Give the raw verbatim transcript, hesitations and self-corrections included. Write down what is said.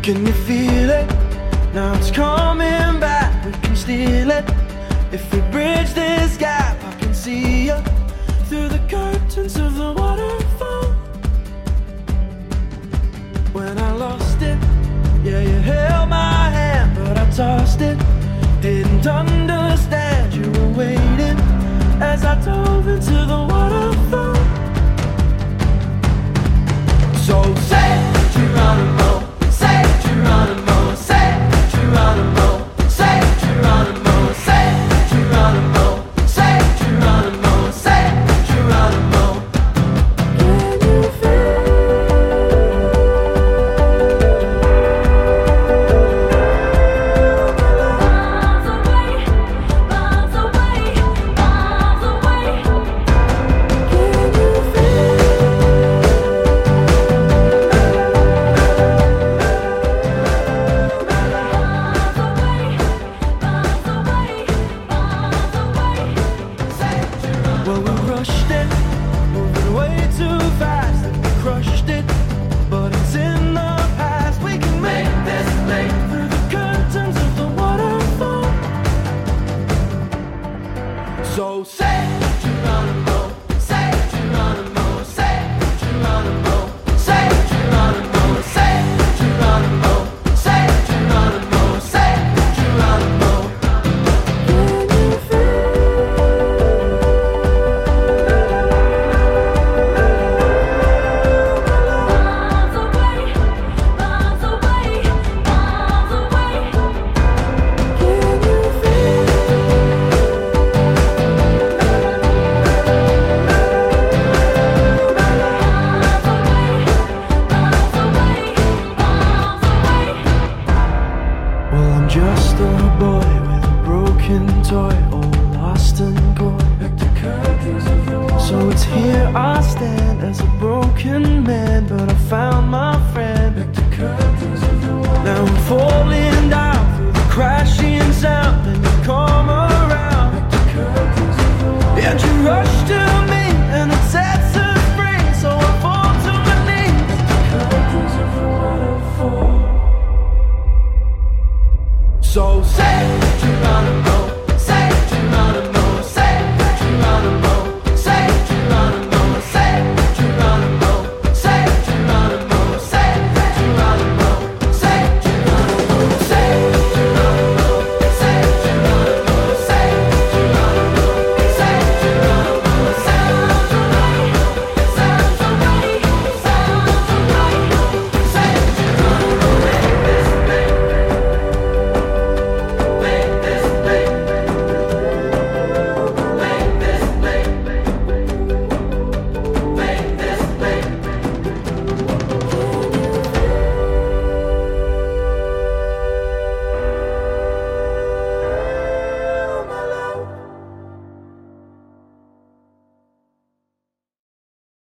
Can you feel it? Now it's coming back, we can steal it. If we bridge this gap, I can see you through the curtains of the waterfall. When I lost it, yeah, you held my hand, but I tossed it. Didn't understand you were waiting as I dove into the water.